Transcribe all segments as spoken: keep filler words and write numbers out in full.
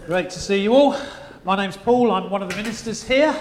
Great to see you all. My name's Paul, I'm one of the ministers here.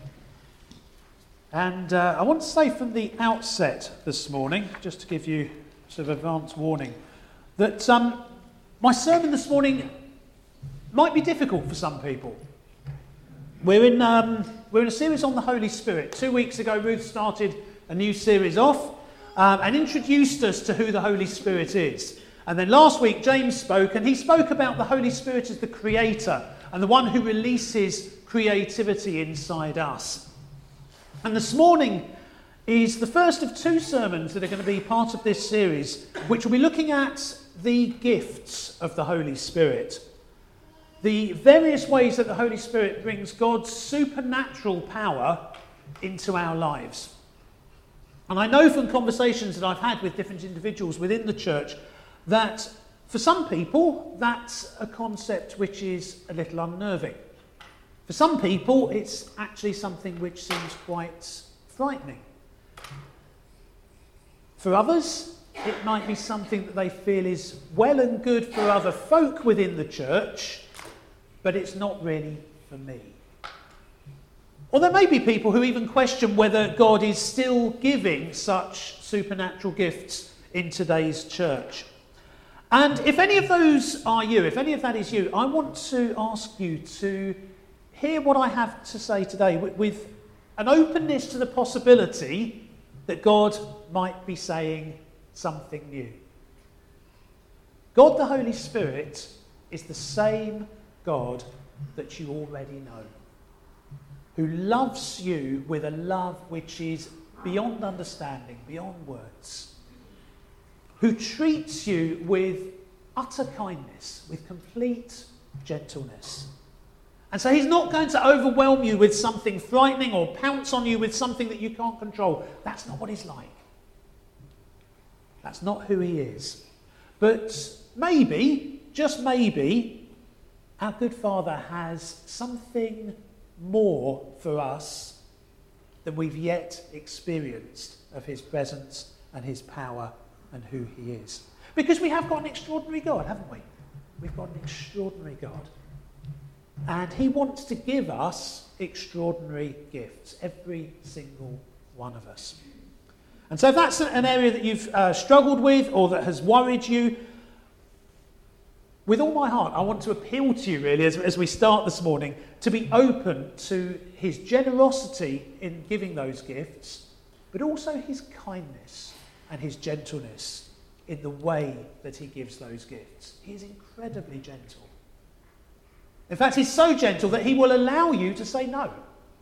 And uh, I want to say from the outset this morning, just to give you sort of advance warning, that um, my sermon this morning might be difficult for some people. We're in, um, we're in a series on the Holy Spirit. Two weeks ago, Ruth started a new series off um, and introduced us to who the Holy Spirit is. And then last week, James spoke, and he spoke about the Holy Spirit as the creator and the one who releases creativity inside us. And this morning is the first of two sermons that are going to be part of this series, which will be looking at the gifts of the Holy Spirit. The various ways that the Holy Spirit brings God's supernatural power into our lives. And I know from conversations that I've had with different individuals within the church that for some people, that's a concept which is a little unnerving. For some people, it's actually something which seems quite frightening. For others, it might be something that they feel is well and good for other folk within the church, but it's not really for me. Or there may be people who even question whether God is still giving such supernatural gifts in today's church. And if any of those are you, if any of that is you, I want to ask you to hear what I have to say today with, with an openness to the possibility that God might be saying something new. God the Holy Spirit is the same God that you already know, who loves you with a love which is beyond understanding, beyond words, who treats you with utter kindness, with complete gentleness. And so he's not going to overwhelm you with something frightening or pounce on you with something that you can't control. That's not what he's like. That's not who he is. But maybe, just maybe, our good Father has something more for us than we've yet experienced of his presence and his power and who he is. Because we have got an extraordinary God, haven't we? We've got an extraordinary God. And he wants to give us extraordinary gifts, every single one of us. And so if that's an area that you've uh, struggled with or that has worried you, with all my heart, I want to appeal to you really as, as we start this morning to be open to his generosity in giving those gifts, but also his kindness and his gentleness in the way that he gives those gifts. He is incredibly gentle. In fact, he's so gentle that he will allow you to say no.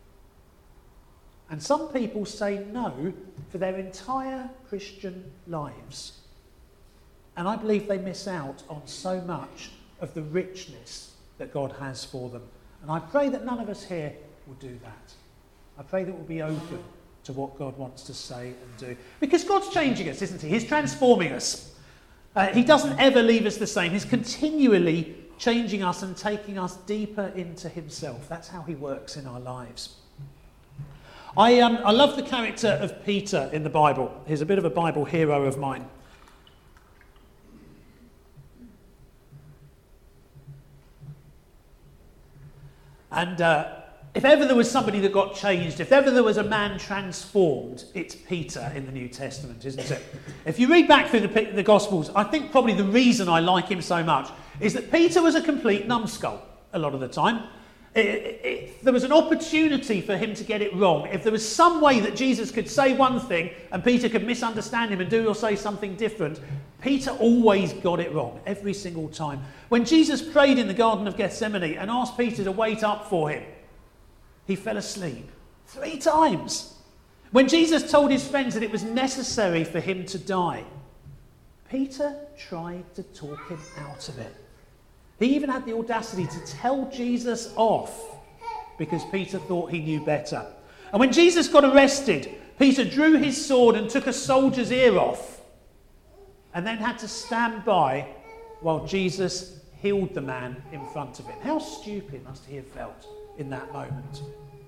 And some people say no for their entire Christian lives. And I believe they miss out on so much of the richness that God has for them. And I pray that none of us here will do that. I pray that we'll be open to what God wants to say and do. Because God's changing us, isn't he? He's transforming us. Uh, he doesn't ever leave us the same. He's continually changing us and taking us deeper into himself. That's how he works in our lives. I, um, I love the character of Peter in the Bible. He's a bit of a Bible hero of mine. And uh, if ever there was somebody that got changed, if ever there was a man transformed, it's Peter in the New Testament, isn't it? If you read back through the, the Gospels, I think probably the reason I like him so much is that Peter was a complete numbskull a lot of the time. It, it, it, there was an opportunity for him to get it wrong. If there was some way that Jesus could say one thing and Peter could misunderstand him and do or say something different, Peter always got it wrong, every single time. When Jesus prayed in the Garden of Gethsemane and asked Peter to wait up for him, he fell asleep three times. When Jesus told his friends that it was necessary for him to die, Peter tried to talk him out of it. He even had the audacity to tell Jesus off because Peter thought he knew better. And when Jesus got arrested, Peter drew his sword and took a soldier's ear off and then had to stand by while Jesus healed the man in front of him. How stupid must he have felt in that moment?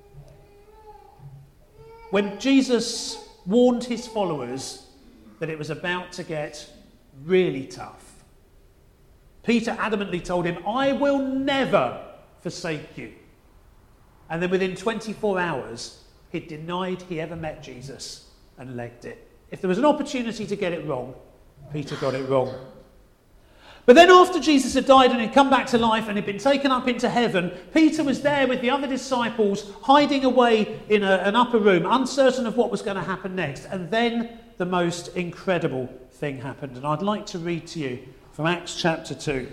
When Jesus warned his followers that it was about to get really tough, Peter adamantly told him, I will never forsake you. And then within twenty-four hours, he'd denied he ever met Jesus and legged it. If there was an opportunity to get it wrong, Peter got it wrong. But then after Jesus had died and he'd come back to life and he'd been taken up into heaven, Peter was there with the other disciples, hiding away in a, an upper room, uncertain of what was going to happen next. And then the most incredible thing happened. And I'd like to read to you from Acts chapter two,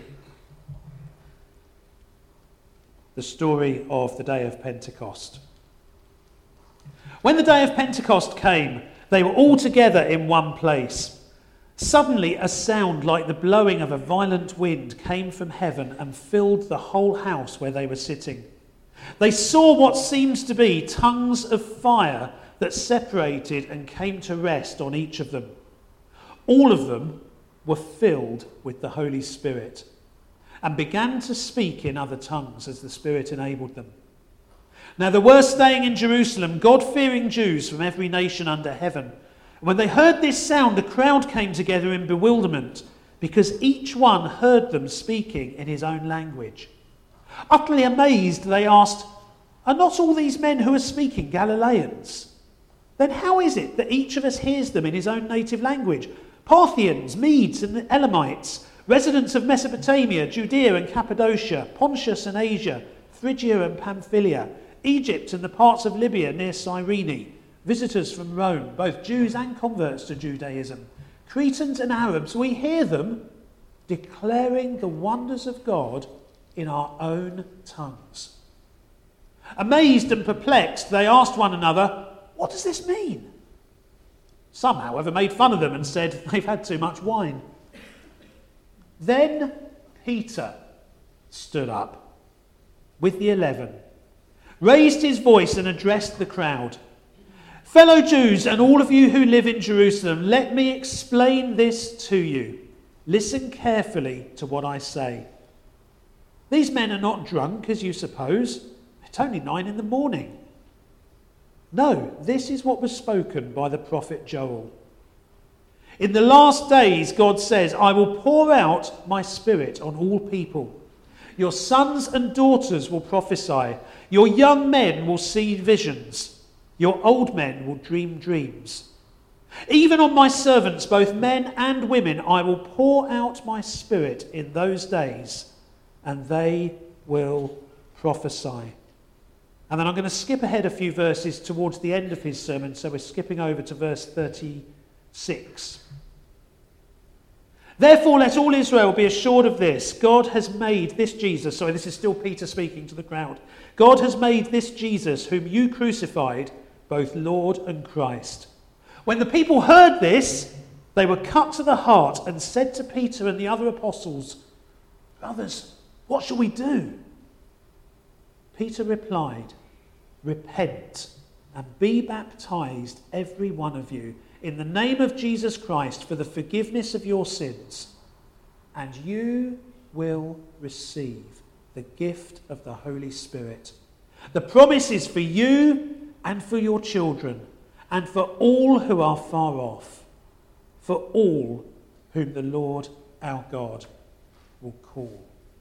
the story of the day of Pentecost. When the day of Pentecost came, they were all together in one place. Suddenly a sound like the blowing of a violent wind came from heaven and filled the whole house where they were sitting. They saw what seemed to be tongues of fire that separated and came to rest on each of them. All of them were filled with the Holy Spirit and began to speak in other tongues as the Spirit enabled them. Now there were staying in Jerusalem God-fearing Jews from every nation under heaven. When they heard this sound, the crowd came together in bewilderment, because each one heard them speaking in his own language. Utterly amazed, they asked, "Are not all these men who are speaking Galileans? Then how is it that each of us hears them in his own native language? Parthians, Medes and Elamites, residents of Mesopotamia, Judea and Cappadocia, Pontus and Asia, Phrygia and Pamphylia, Egypt and the parts of Libya near Cyrene, visitors from Rome, both Jews and converts to Judaism, Cretans and Arabs, we hear them declaring the wonders of God in our own tongues." Amazed and perplexed, they asked one another, "What does this mean?" Some, however, made fun of them and said they've had too much wine. Then Peter stood up with the eleven, raised his voice and addressed the crowd. "Fellow Jews and all of you who live in Jerusalem, let me explain this to you. Listen carefully to what I say. These men are not drunk, as you suppose. It's only nine in the morning. No, this is what was spoken by the prophet Joel. In the last days, God says, I will pour out my spirit on all people. Your sons and daughters will prophesy. Your young men will see visions. Your old men will dream dreams. Even on my servants, both men and women, I will pour out my spirit in those days, and they will prophesy." And then I'm going to skip ahead a few verses towards the end of his sermon, so we're skipping over to verse thirty-six. "Therefore let all Israel be assured of this, God has made this Jesus," sorry, this is still Peter speaking to the crowd, "God has made this Jesus, whom you crucified, both Lord and Christ." When the people heard this, they were cut to the heart and said to Peter and the other apostles, "Brothers, what shall we do?" Peter replied, "Repent and be baptized, every one of you, in the name of Jesus Christ for the forgiveness of your sins, and you will receive the gift of the Holy Spirit. The promise is for you and for your children, and for all who are far off, for all whom the Lord our God will call."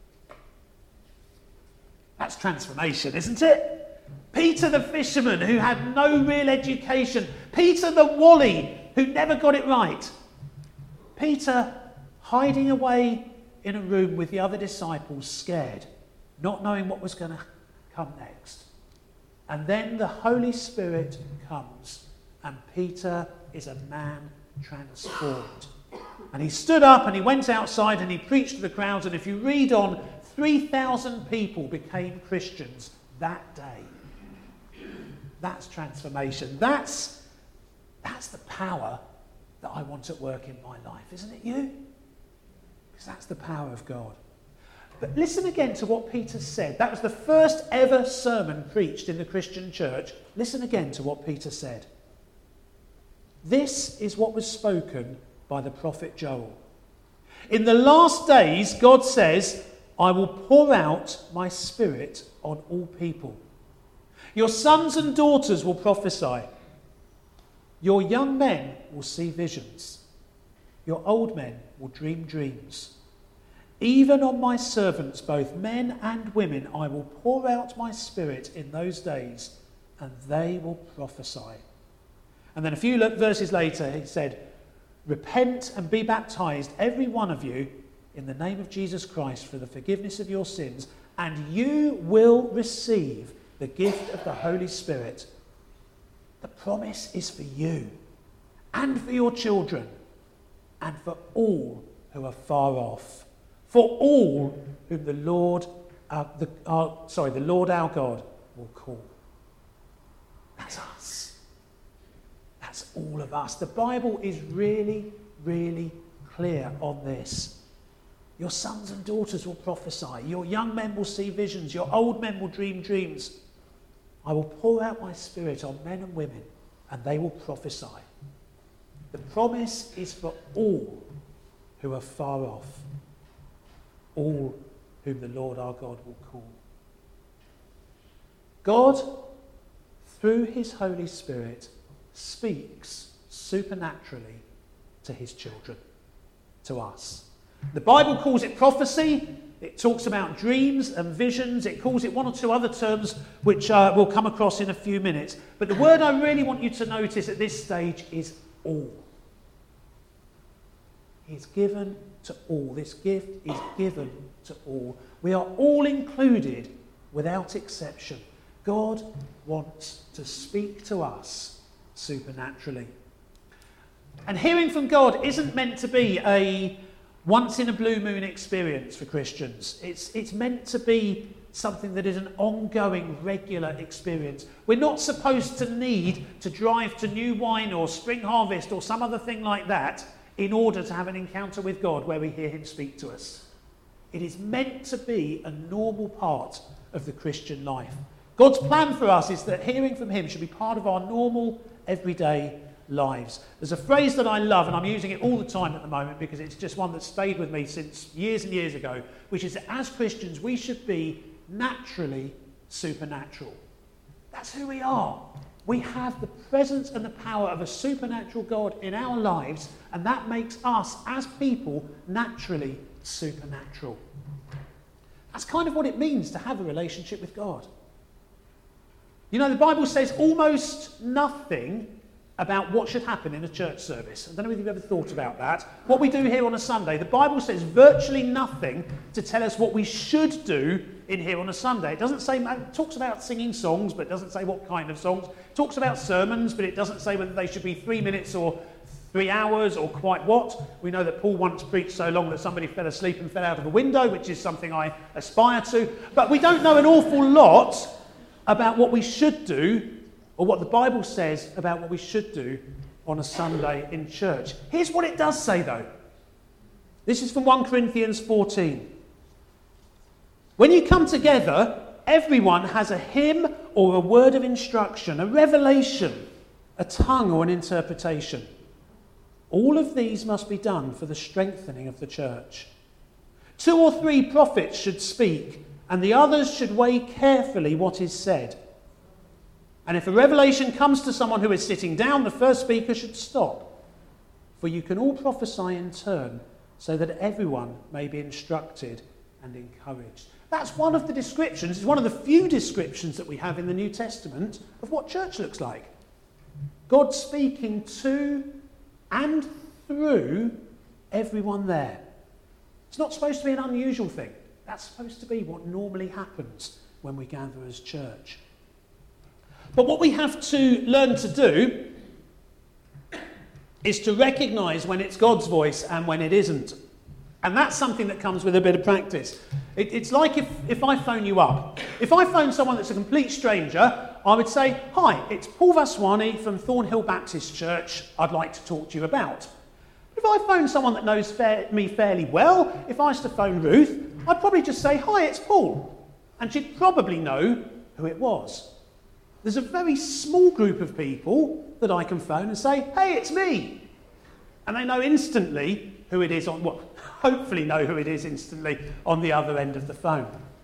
That's transformation, isn't it? Peter the fisherman who had no real education. Peter the Wally who never got it right. Peter hiding away in a room with the other disciples, scared, not knowing what was going to come next. And then the Holy Spirit comes, and Peter is a man transformed. And he stood up and he went outside and he preached to the crowds, and if you read on, three thousand people became Christians that day. That's transformation. That's, that's the power that I want at work in my life, isn't it you? Because that's the power of God. But listen again to what Peter said. That was the first ever sermon preached in the Christian church. Listen again to what Peter said. "This is what was spoken by the prophet Joel. In the last days, God says, I will pour out my spirit on all people. Your sons and daughters will prophesy. Your young men will see visions. Your old men will dream dreams. Even on my servants, both men and women, I will pour out my spirit in those days, and they will prophesy. And then a few verses later, he said, repent and be baptized, every one of you, in the name of Jesus Christ for the forgiveness of your sins, and you will receive the gift of the Holy Spirit. The promise is for you and for your children and for all who are far off, for all whom the Lord, uh, the, uh, sorry, the Lord our God will call. That's us. That's all of us. The Bible is really, really clear on this. Your sons and daughters will prophesy. Your young men will see visions. Your old men will dream dreams. I will pour out my spirit on men and women, and they will prophesy. The promise is for all who are far off, all whom the Lord our God will call. God, through his Holy Spirit, speaks supernaturally to his children, to us. The Bible calls it prophecy. It talks about dreams and visions. It calls it one or two other terms which uh, we'll come across in a few minutes. But the word I really want you to notice at this stage is all. It's given to all. This gift is given to all. We are all included without exception. God wants to speak to us supernaturally. And hearing from God isn't meant to be a once in a blue moon experience for Christians. It's, it's meant to be something that is an ongoing, regular experience. We're not supposed to need to drive to New Wine or Spring Harvest or some other thing like that in order to have an encounter with God where we hear him speak to us. It is meant to be a normal part of the Christian life. God's plan for us is that hearing from him should be part of our normal, everyday lives. There's a phrase that I love, and I'm using it all the time at the moment because it's just one that's stayed with me since years and years ago, which is that as Christians we should be naturally supernatural. That's who we are. We have the presence and the power of a supernatural God in our lives, and that makes us as people naturally supernatural. That's kind of what it means to have a relationship with God. You know, the Bible says almost nothing about what should happen in a church service. I don't know if you've ever thought about that. What we do here on a Sunday, the Bible says virtually nothing to tell us what we should do in here on a Sunday. It doesn't say, it talks about singing songs, but it doesn't say what kind of songs. It talks about sermons, but it doesn't say whether they should be three minutes or three hours or quite what. We know that Paul once preached so long that somebody fell asleep and fell out of a window, which is something I aspire to. But we don't know an awful lot about what we should do or what the Bible says about what we should do on a Sunday in church. Here's what it does say, though. This is from First Corinthians fourteen. When you come together, everyone has a hymn or a word of instruction, a revelation, a tongue or an interpretation. All of these must be done for the strengthening of the church. Two or three prophets should speak, and the others should weigh carefully what is said. And if a revelation comes to someone who is sitting down, the first speaker should stop. For you can all prophesy in turn, so that everyone may be instructed and encouraged. That's one of the descriptions, it's one of the few descriptions that we have in the New Testament of what church looks like. God speaking to and through everyone there. It's not supposed to be an unusual thing. That's supposed to be what normally happens when we gather as church. But what we have to learn to do is to recognise when it's God's voice and when it isn't. And that's something that comes with a bit of practice. It, it's like if, if I phone you up. If I phone someone that's a complete stranger, I would say, "Hi, it's Paul Vaswani from Thornhill Baptist Church I'd like to talk to you about." If I phone someone that knows fair, me fairly well, if I was to phone Ruth, I'd probably just say, "Hi, it's Paul." And she'd probably know who it was. There's a very small group of people that I can phone and say, "Hey, it's me." And they know instantly who it is on, well, hopefully know who it is instantly on the other end of the phone.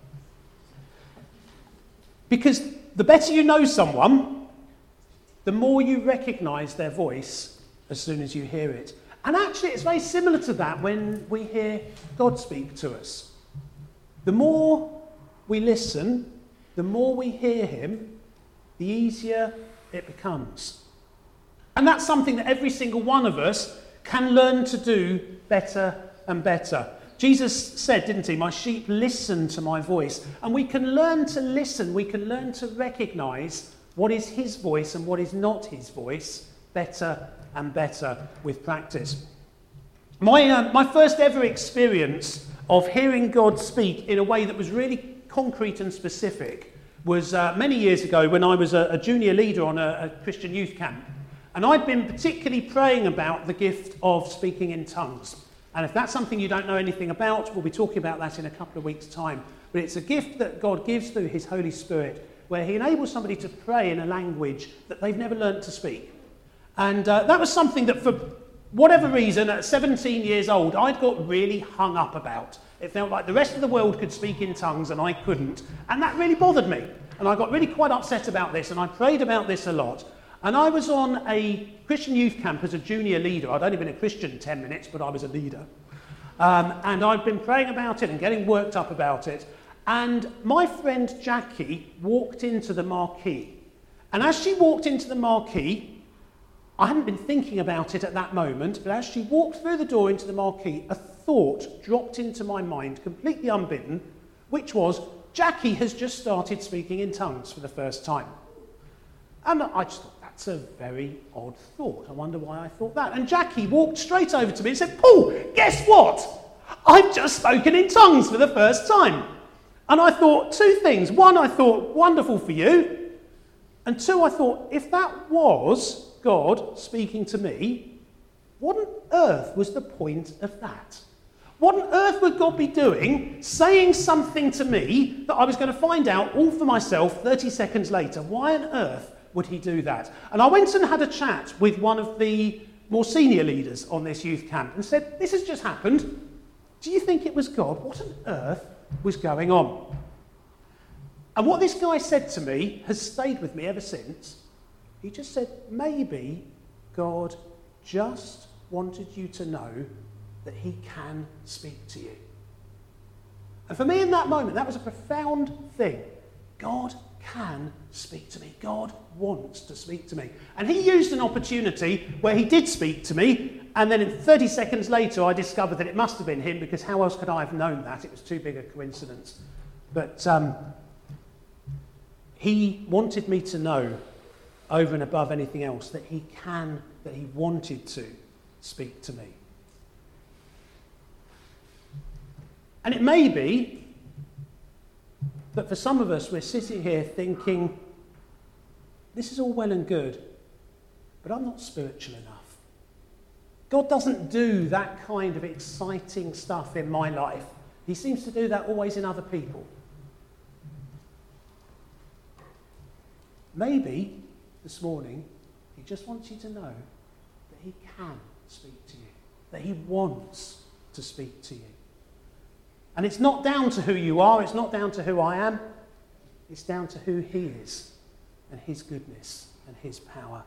Because the better you know someone, the more you recognise their voice as soon as you hear it. And actually, it's very similar to that when we hear God speak to us. The more we listen, the more we hear him, the easier it becomes. And that's something that every single one of us can learn to do better and better. Jesus said, didn't he, my sheep listen to my voice. And we can learn to listen, we can learn to recognise what is his voice and what is not his voice better and better with practice. My, uh, my first ever experience of hearing God speak in a way that was really concrete and specific was uh, many years ago when I was a, a junior leader on a, a Christian youth camp. And I'd been particularly praying about the gift of speaking in tongues. And if that's something you don't know anything about, we'll be talking about that in a couple of weeks' time. But it's a gift that God gives through his Holy Spirit, where he enables somebody to pray in a language that they've never learnt to speak. And uh, that was something that, for whatever reason, at seventeen years old, I'd got really hung up about. It felt like the rest of the world could speak in tongues and I couldn't. And that really bothered me. And I got really quite upset about this, and I prayed about this a lot. And I was on a Christian youth camp as a junior leader. I'd only been a Christian ten minutes, but I was a leader. Um, and I'd been praying about it and getting worked up about it. And my friend Jackie walked into the marquee. And as she walked into the marquee, I hadn't been thinking about it at that moment, but as she walked through the door into the marquee, a thought dropped into my mind, completely unbidden, which was, Jackie has just started speaking in tongues for the first time. And I just thought, that's a very odd thought. I wonder why I thought that. And Jackie walked straight over to me and said, Paul, guess what? I've just spoken in tongues for the first time. And I thought two things. One, I thought, wonderful for you. And two, I thought, if that was God speaking to me, what on earth was the point of that? What on earth would God be doing, saying something to me that I was going to find out all for myself thirty seconds later? Why on earth would he do that? And I went and had a chat with one of the more senior leaders on this youth camp and said, this has just happened. Do you think it was God? What on earth was going on? And what this guy said to me has stayed with me ever since. He just said, maybe God just wanted you to know that he can speak to you. And for me in that moment, that was a profound thing. God can speak to me. God wants to speak to me. And he used an opportunity where he did speak to me, and then in thirty seconds later I discovered that it must have been him, because how else could I have known that? It was too big a coincidence. But um, he wanted me to know, over and above anything else, that he can, that he wanted to speak to me. And it may be that for some of us, we're sitting here thinking, this is all well and good, but I'm not spiritual enough. God doesn't do that kind of exciting stuff in my life. He seems to do that always in other people. Maybe this morning, he just wants you to know that he can speak to you, that he wants to speak to you. And it's not down to who you are, it's not down to who I am, it's down to who he is and his goodness and his power.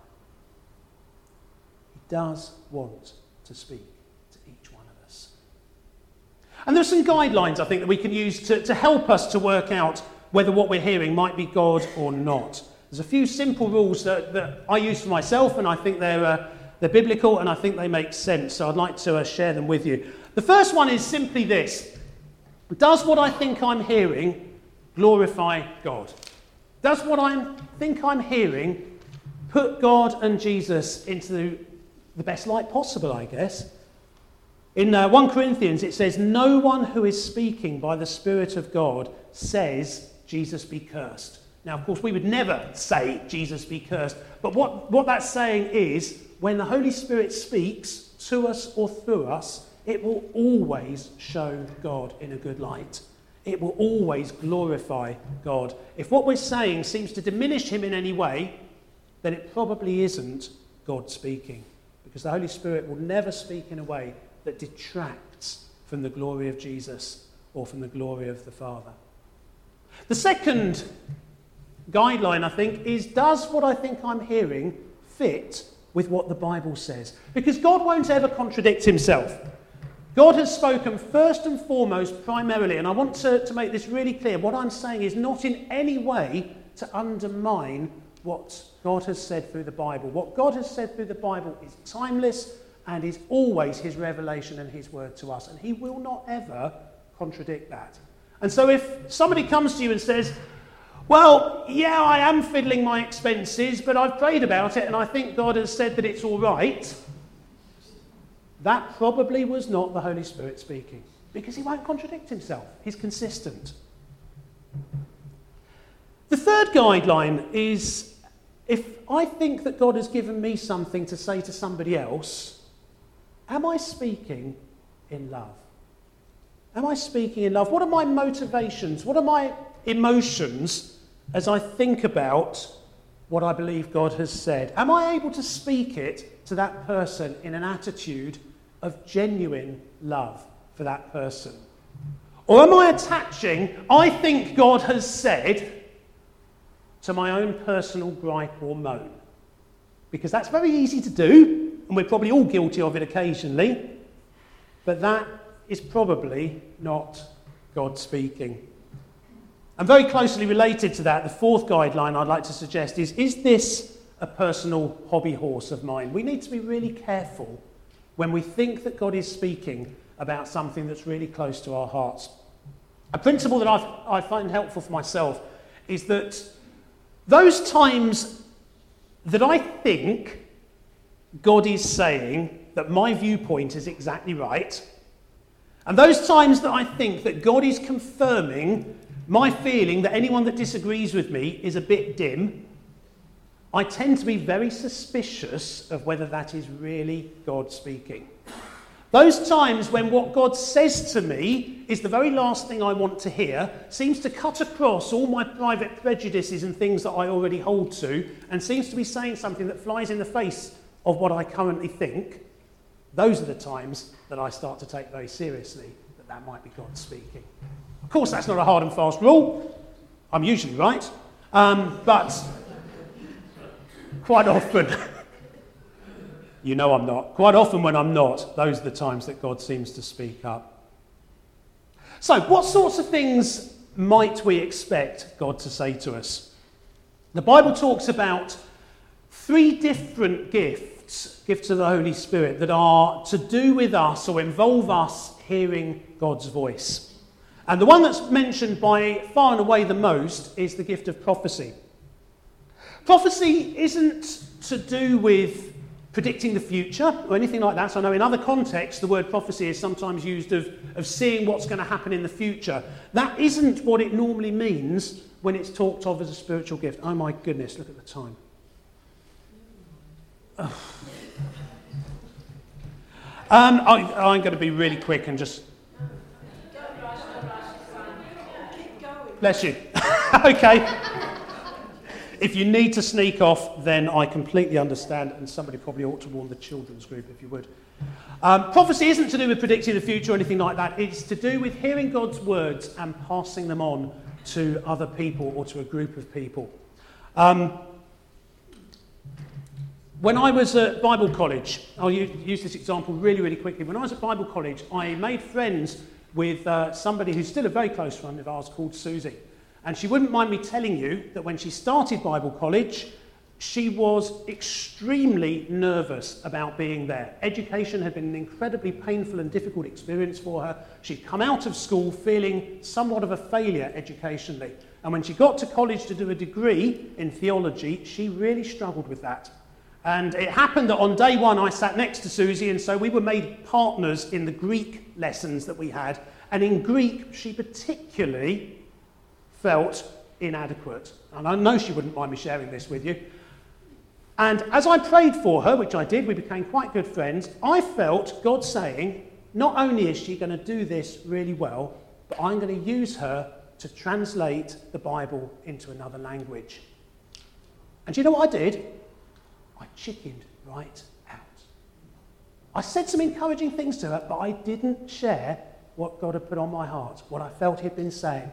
He does want to speak to each one of us. And there are some guidelines, I think, that we can use to, to help us to work out whether what we're hearing might be God or not. There's a few simple rules that, that I use for myself, and I think they're, uh, they're biblical, and I think they make sense, so I'd like to uh, share them with you. The first one is simply this. Does what I think I'm hearing glorify God? Does what I think I'm hearing put God and Jesus into the, the best light possible, I guess? In uh, First Corinthians it says, no one who is speaking by the Spirit of God says, Jesus be cursed. Now, of course, we would never say, Jesus be cursed. But what, what that's saying is, when the Holy Spirit speaks to us or through us, it will always show God in a good light. It will always glorify God. If what we're saying seems to diminish him in any way, then it probably isn't God speaking. Because the Holy Spirit will never speak in a way that detracts from the glory of Jesus or from the glory of the Father. The second guideline, I think, is, does what I think I'm hearing fit with what the Bible says. Because God won't ever contradict himself. God has spoken first and foremost, primarily, and I want to, to make this really clear, what I'm saying is not in any way to undermine what God has said through the Bible. What God has said through the Bible is timeless and is always his revelation and his word to us, and he will not ever contradict that. And so if somebody comes to you and says, well, yeah, I am fiddling my expenses, but I've prayed about it and I think God has said that it's all right, that probably was not the Holy Spirit speaking, because he won't contradict himself. He's consistent. The third guideline is, if I think that God has given me something to say to somebody else, am I speaking in love? Am I speaking in love? What are my motivations? What are my emotions as I think about what I believe God has said? Am I able to speak it to that person in an attitude of genuine love for that person? Or am I attaching, I think God has said, to my own personal gripe or moan? Because that's very easy to do, and we're probably all guilty of it occasionally, but that is probably not God speaking. And very closely related to that, the fourth guideline I'd like to suggest is, is this a personal hobby horse of mine? We need to be really careful when we think that God is speaking about something that's really close to our hearts. A principle that I've, I find helpful for myself is that those times that I think God is saying that my viewpoint is exactly right, and those times that I think that God is confirming my feeling that anyone that disagrees with me is a bit dim, I tend to be very suspicious of whether that is really God speaking. Those times when what God says to me is the very last thing I want to hear, seems to cut across all my private prejudices and things that I already hold to, and seems to be saying something that flies in the face of what I currently think, those are the times that I start to take very seriously that that might be God speaking. Of course, that's not a hard and fast rule. I'm usually right. Um, but quite often, you know I'm not. Quite often when I'm not, those are the times that God seems to speak up. So, what sorts of things might we expect God to say to us? The Bible talks about three different gifts, gifts of the Holy Spirit, that are to do with us or involve us hearing God's voice. And the one that's mentioned by far and away the most is the gift of prophecy. Prophecy isn't to do with predicting the future or anything like that. So I know in other contexts the word prophecy is sometimes used of, of seeing what's going to happen in the future. That isn't what it normally means when it's talked of as a spiritual gift. Oh my goodness, look at the time. Oh. Um, I, I'm going to be really quick and just... Bless you. Okay. If you need to sneak off, then I completely understand, and somebody probably ought to warn the children's group if you would. Um, prophecy isn't to do with predicting the future or anything like that. It's to do with hearing God's words and passing them on to other people or to a group of people. Um, when I was at Bible college, I'll use this example really, really quickly. When I was at Bible college, I made friends with uh, somebody who's still a very close friend of ours called Susie. And she wouldn't mind me telling you that when she started Bible college, she was extremely nervous about being there. Education had been an incredibly painful and difficult experience for her. She'd come out of school feeling somewhat of a failure educationally. And when she got to college to do a degree in theology, she really struggled with that. And it happened that on day one I sat next to Susie, and so we were made partners in the Greek lessons that we had. And in Greek, she particularly felt inadequate. And I know she wouldn't mind me sharing this with you. And as I prayed for her, which I did, we became quite good friends, I felt God saying, not only is she going to do this really well, but I'm going to use her to translate the Bible into another language. And do you know what I did? I chickened right out. I said some encouraging things to her, but I didn't share what God had put on my heart, what I felt he'd been saying.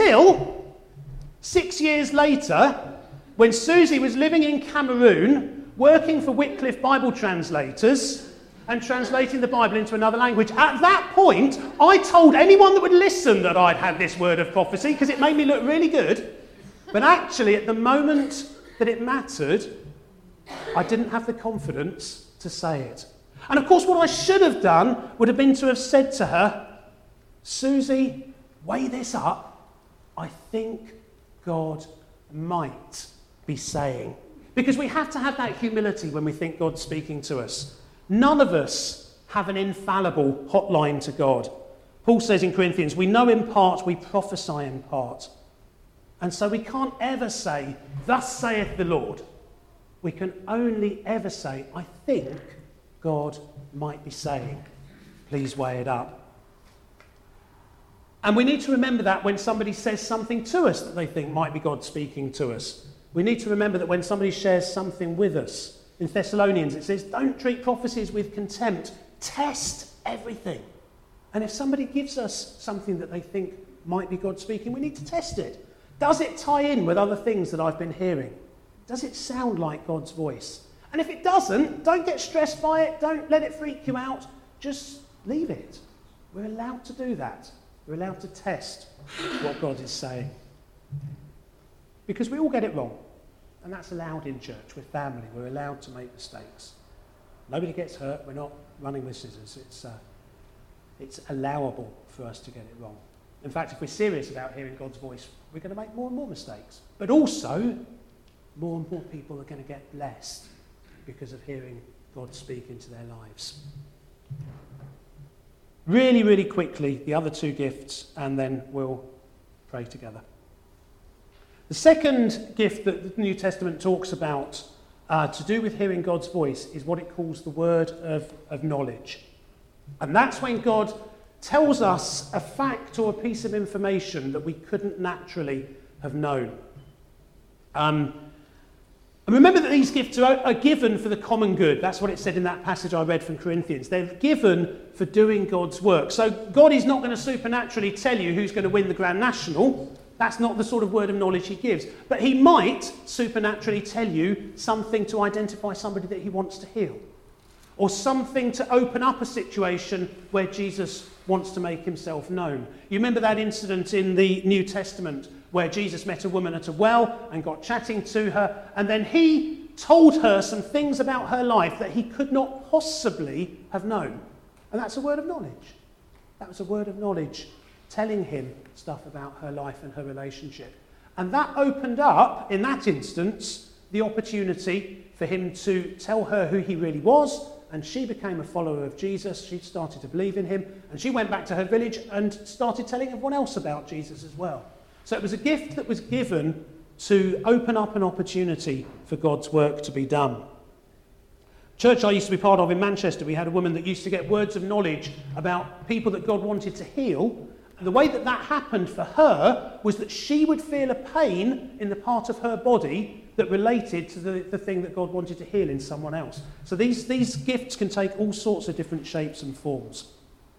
Until six years later, when Susie was living in Cameroon working for Wycliffe Bible translators and translating the Bible into another language. At that point, I told anyone that would listen that I'd had this word of prophecy because it made me look really good. But actually, at the moment that it mattered, I didn't have the confidence to say it. And of course, what I should have done would have been to have said to her, Susie, weigh this up. I think God might be saying. Because we have to have that humility when we think God's speaking to us. None of us have an infallible hotline to God. Paul says in Corinthians, we know in part, we prophesy in part. And so we can't ever say, thus saith the Lord. We can only ever say, I think God might be saying. Please weigh it up. And we need to remember that when somebody says something to us that they think might be God speaking to us. We need to remember that when somebody shares something with us. In Thessalonians it says, don't treat prophecies with contempt. Test everything. And if somebody gives us something that they think might be God speaking, we need to test it. Does it tie in with other things that I've been hearing? Does it sound like God's voice? And if it doesn't, don't get stressed by it. Don't let it freak you out. Just leave it. We're allowed to do that. We're allowed to test what God is saying. Because we all get it wrong. And that's allowed in church. We're family. We're allowed to make mistakes. Nobody gets hurt. We're not running with scissors. It's, uh, it's allowable for us to get it wrong. In fact, if we're serious about hearing God's voice, we're going to make more and more mistakes. But also, more and more people are going to get blessed because of hearing God speak into their lives. Really, really quickly, the other two gifts, and then we'll pray together. The second gift that the New Testament talks about uh, to do with hearing God's voice is what it calls the word of, of knowledge. And that's when God tells us a fact or a piece of information that we couldn't naturally have known. Um, and remember that these gifts are, are given for the common good. That's what it said in that passage I read from Corinthians. They're given for doing God's work. So God is not going to supernaturally tell you who's going to win the Grand National. That's not the sort of word of knowledge he gives. But he might supernaturally tell you something to identify somebody that he wants to heal. Or something to open up a situation where Jesus wants to make himself known. You remember that incident in the New Testament where Jesus met a woman at a well and got chatting to her, and then he told her some things about her life that he could not possibly have known. And that's a word of knowledge. That was a word of knowledge telling him stuff about her life and her relationship. And that opened up, in that instance, the opportunity for him to tell her who he really was, and she became a follower of Jesus. She started to believe in him, and she went back to her village and started telling everyone else about Jesus as well. So it was a gift that was given to open up an opportunity for God's work to be done. Church I used to be part of in Manchester, we had a woman that used to get words of knowledge about people that God wanted to heal. And the way that that happened for her was that she would feel a pain in the part of her body that related to the, the thing that God wanted to heal in someone else. So these, these gifts can take all sorts of different shapes and forms.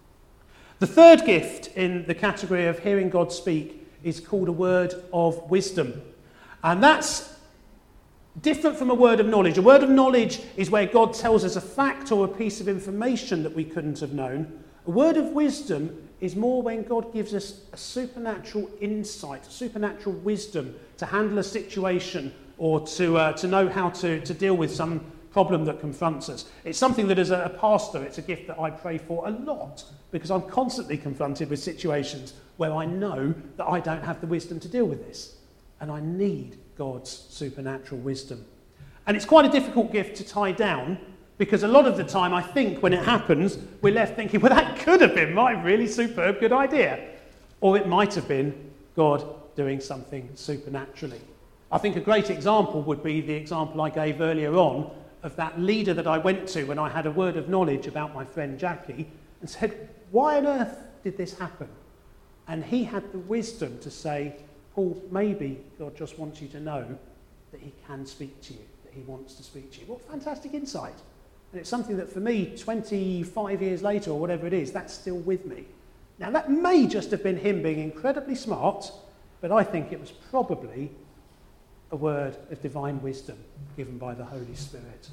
The third gift in the category of hearing God speak is called a word of wisdom. And that's different from a word of knowledge. A word of knowledge is where God tells us a fact or a piece of information that we couldn't have known. A word of wisdom is more when God gives us a supernatural insight, a supernatural wisdom to handle a situation or to uh, to know how to, to deal with some problem that confronts us. It's something that as a pastor, it's a gift that I pray for a lot because I'm constantly confronted with situations where I know that I don't have the wisdom to deal with this. And I need God's supernatural wisdom. And it's quite a difficult gift to tie down because a lot of the time I think when it happens, we're left thinking, well, that could have been my really superb good idea. Or it might have been God doing something supernaturally. I think a great example would be the example I gave earlier on of that leader that I went to when I had a word of knowledge about my friend Jackie and said, why on earth did this happen? And he had the wisdom to say, Paul, maybe God just wants you to know that he can speak to you, that he wants to speak to you. What fantastic insight. And it's something that for me, twenty-five years later or whatever it is, that's still with me. Now that may just have been him being incredibly smart, but I think it was probably a word of divine wisdom given by the Holy Spirit.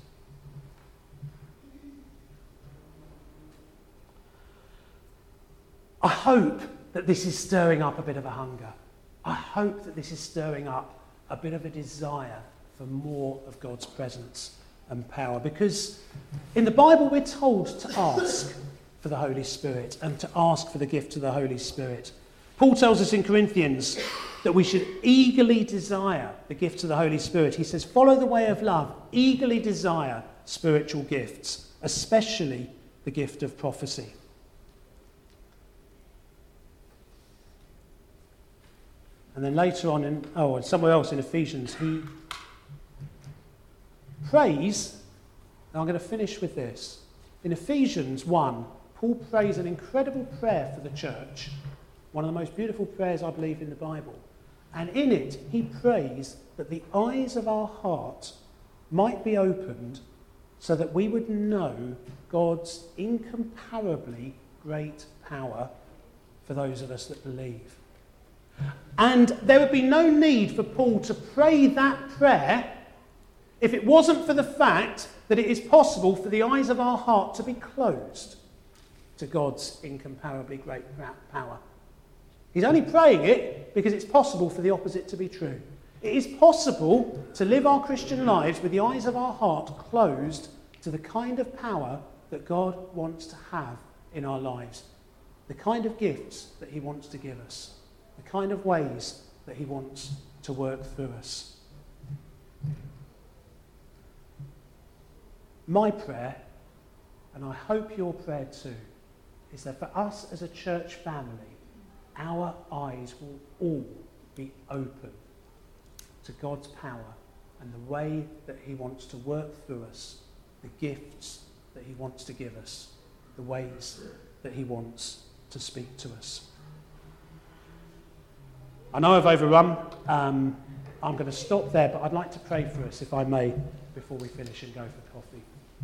I hope that this is stirring up a bit of a hunger. I hope that this is stirring up a bit of a desire for more of God's presence and power. Because in the Bible we're told to ask for the Holy Spirit and to ask for the gift of the Holy Spirit. Paul tells us in Corinthians that we should eagerly desire the gift of the Holy Spirit. He says, follow the way of love, eagerly desire spiritual gifts, especially the gift of prophecy. And then later on, in, oh, and somewhere else in Ephesians, he prays, and I'm going to finish with this. In Ephesians one, Paul prays an incredible prayer for the church, one of the most beautiful prayers, I believe, in the Bible. And in it, he prays that the eyes of our heart might be opened so that we would know God's incomparably great power for those of us that believe. And there would be no need for Paul to pray that prayer if it wasn't for the fact that it is possible for the eyes of our heart to be closed to God's incomparably great power. He's only praying it because it's possible for the opposite to be true. It is possible to live our Christian lives with the eyes of our heart closed to the kind of power that God wants to have in our lives, the kind of gifts that he wants to give us, the kind of ways that he wants to work through us. My prayer, and I hope your prayer too, is that for us as a church family, our eyes will all be open to God's power and the way that he wants to work through us, the gifts that he wants to give us, the ways that he wants to speak to us. I know I've overrun. Um, I'm going to stop there, but I'd like to pray for us, if I may, before we finish and go for coffee.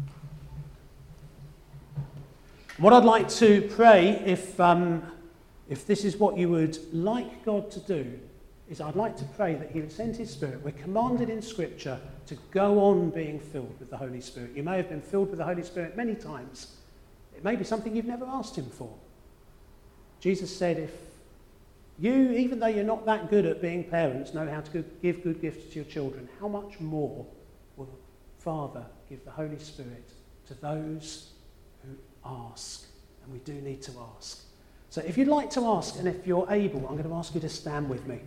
What I'd like to pray, if um, if this is what you would like God to do, is I'd like to pray that he would send his Spirit. We're commanded in Scripture to go on being filled with the Holy Spirit. You may have been filled with the Holy Spirit many times. It may be something you've never asked him for. Jesus said, if you, even though you're not that good at being parents, know how to give good gifts to your children, how much more will the Father give the Holy Spirit to those who ask? And we do need to ask. So if you'd like to ask, and if you're able, I'm going to ask you to stand with me.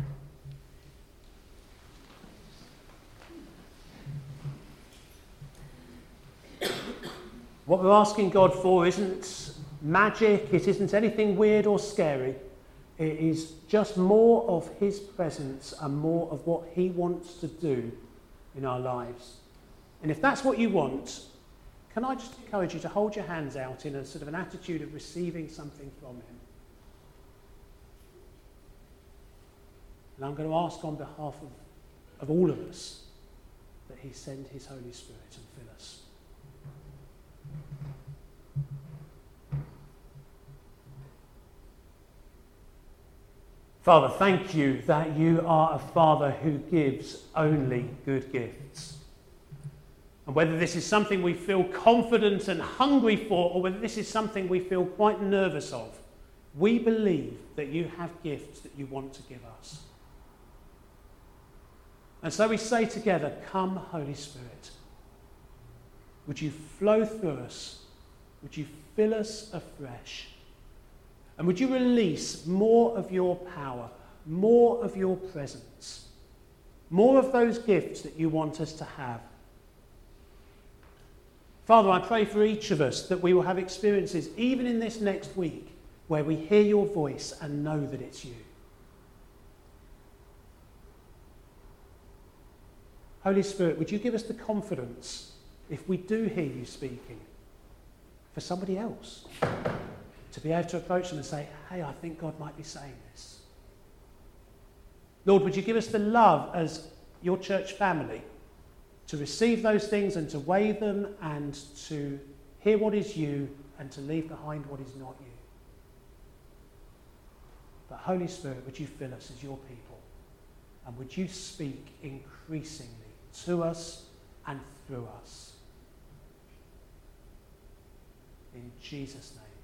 What we're asking God for isn't magic, it isn't anything weird or scary. It is just more of his presence and more of what he wants to do in our lives. And if that's what you want, can I just encourage you to hold your hands out in a sort of an attitude of receiving something from him? And I'm going to ask on behalf of, of all of us that he send his Holy Spirit and fill us. Father, thank you that you are a Father who gives only good gifts. And whether this is something we feel confident and hungry for, or whether this is something we feel quite nervous of, we believe that you have gifts that you want to give us. And so we say together, come, Holy Spirit. Would you flow through us? Would you fill us afresh? And would you release more of your power, more of your presence, more of those gifts that you want us to have? Father, I pray for each of us that we will have experiences, even in this next week, where we hear your voice and know that it's you. Holy Spirit, would you give us the confidence, if we do hear you speaking, for somebody else, to be able to approach them and say, hey, I think God might be saying this. Lord, would you give us the love as your church family to receive those things and to weigh them and to hear what is you and to leave behind what is not you. But Holy Spirit, would you fill us as your people? And would you speak increasingly to us and through us? In Jesus' name.